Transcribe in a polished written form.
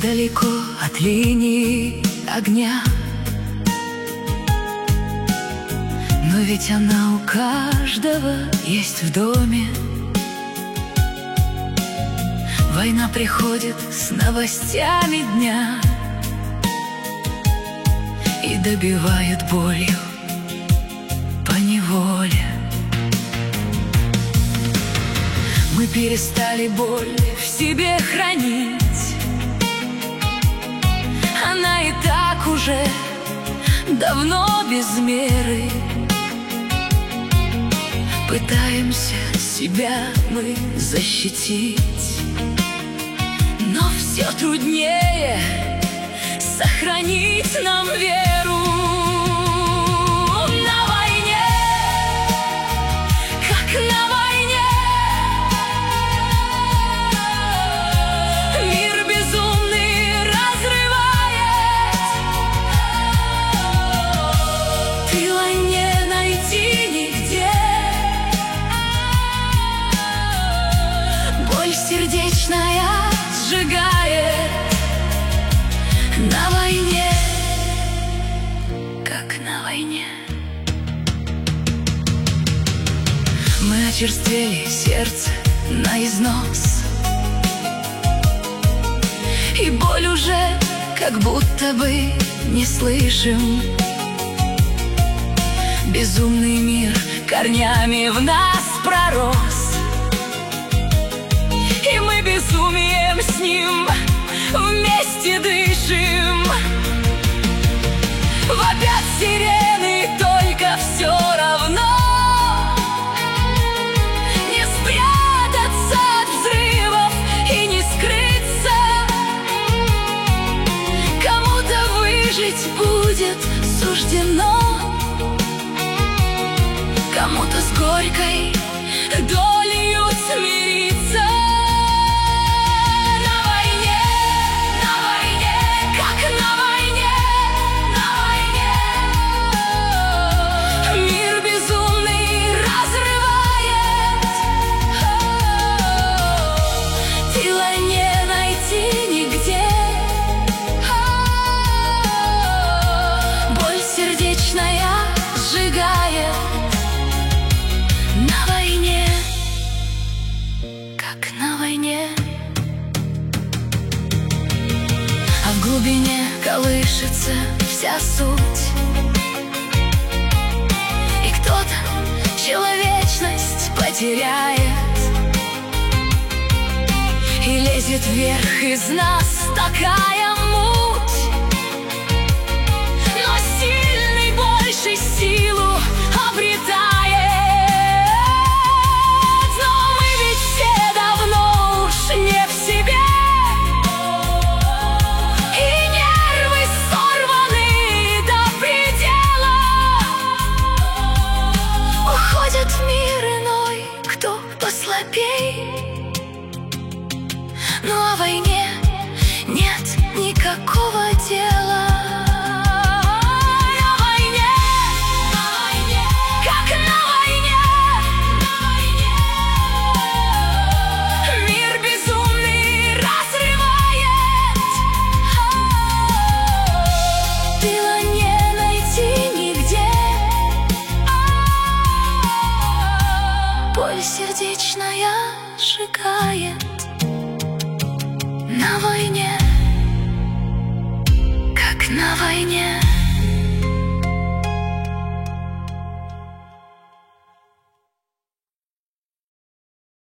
далеко от линии огня, но ведь она у каждого есть в доме. Война приходит с новостями дня и добивает болью поневоле. Мы перестали боль в себе хранить, она и так уже давно без меры. Пытаемся себя мы защитить, но все труднее сохранить нам веру. На войне, как на войне, мир безумный разрывает. Тыла не найти нигде, боль сердечная сжигает. На войне, как на войне. Мы очерствели, сердце на износ, и боль уже как будто бы не слышим. Безумный мир корнями в нас пророс, и мы безумием с ним вместе дышим. Вопят сирены, только все равно не спрятаться от взрывов и не скрыться. Кому-то выжить будет суждено, кому-то с горькой долею смириться. Сжигает. На войне, как на войне. А в глубине колышется вся суть, и кто-то человечность потеряет, и лезет вверх из нас такая муть, но сильный больше силу обретает. Но мы ведь все давно уж не в себе, и нервы сорваны до предела. Уходит в мир иной, кто послабей, но о войне нет никакого дела. Боль сердечная сжигает. На войне, как на войне.